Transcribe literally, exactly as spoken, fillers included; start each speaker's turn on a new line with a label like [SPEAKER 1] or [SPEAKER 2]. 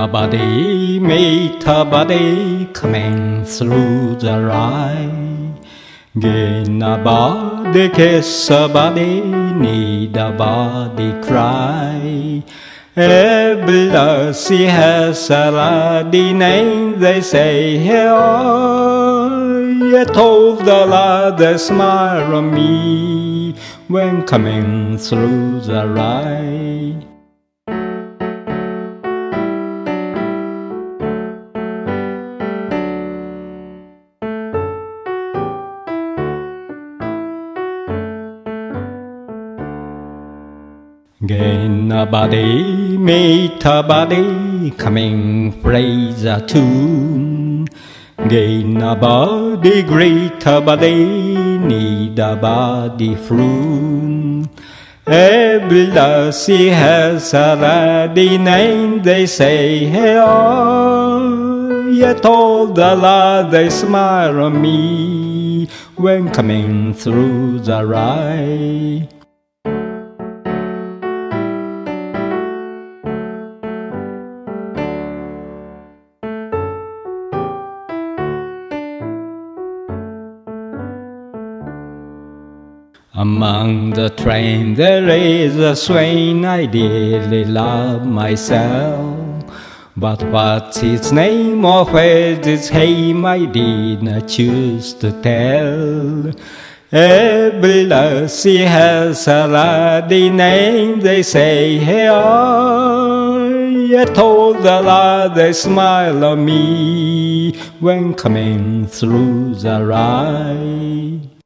[SPEAKER 1] nobody meet a body coming through the ride. Gain a body, kiss a body, need a body cry. Every lassie has a laddie name, they say, hey, oh, yet all the lad they smile on me when coming through the ride. Gain a body, meet a body, coming praise a tune. Gain a body, greet a body, need a body froon. Every lassie has a laddie name, they say, hey, oh, yet all the lad they smile on me when coming through the ride. Among the train there is a swain I dearly love myself, but what's his name or where's his hame I did not choose to tell. Every lassie has a laddie name, they say, hey, oh, yet all the lad they smile on me when coming through the ride.